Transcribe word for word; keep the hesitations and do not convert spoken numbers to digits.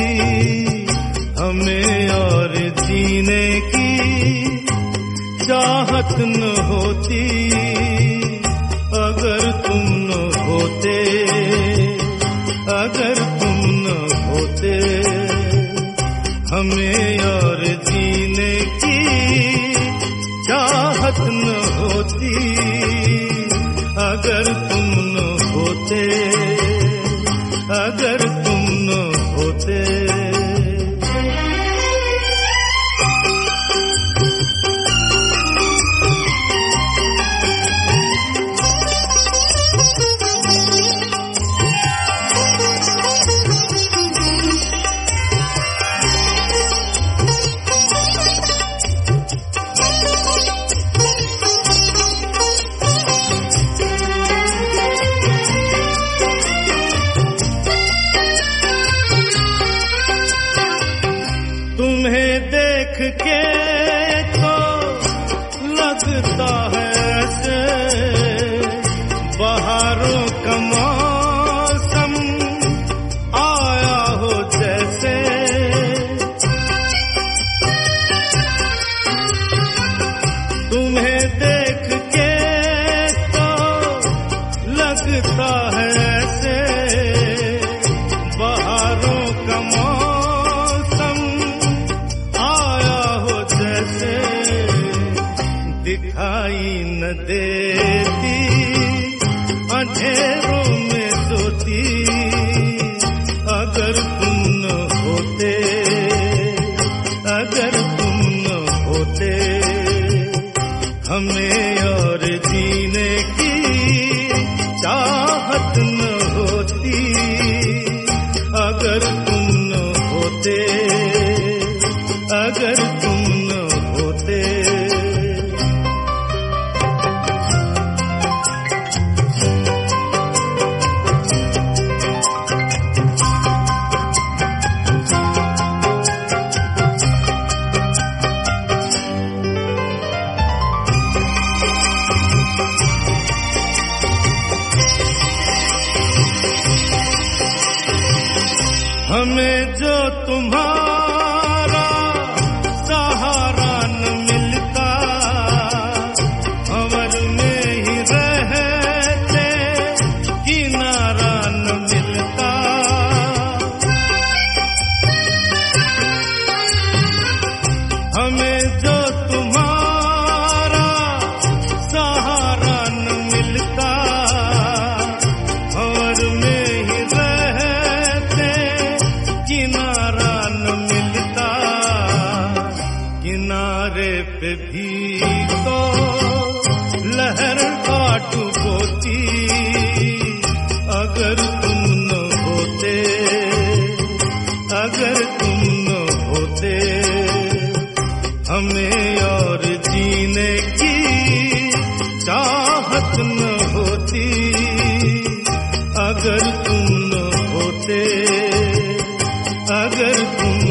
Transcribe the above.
हमें और जीने की चाहत न होती अगर तुम न होते, अगर तुम न होते। हमें और जीने की चाहत न होती अगर तुम न होते, अगर तुम न होते। तुम्हें देख के तो लगता है ऐसे बहारों का मौसम आया हो जैसे। तुम्हें देख के तो लगता है ऐसे बहारों का दिखाई न देती अंधेरों में सोती अगर तुम न होते, अगर तुम न होते। हमें और जीने की चाहत न होती अगर तुम न होते, अगर तुम न होते। हमें जो तुम्हारा सहारा न मिलता भंवर में ही रहते किनारा न मिलता। हमें जो तुम्हारा सहारा न मिलता भंवर में ही रहते किनारा न मिलता। किनारे पे भी तो लहर काट होती अगर तुम न होते, अगर तुम न होते। हमें और जीने की चाहत न होती अगर तुम न होते, अगर तुम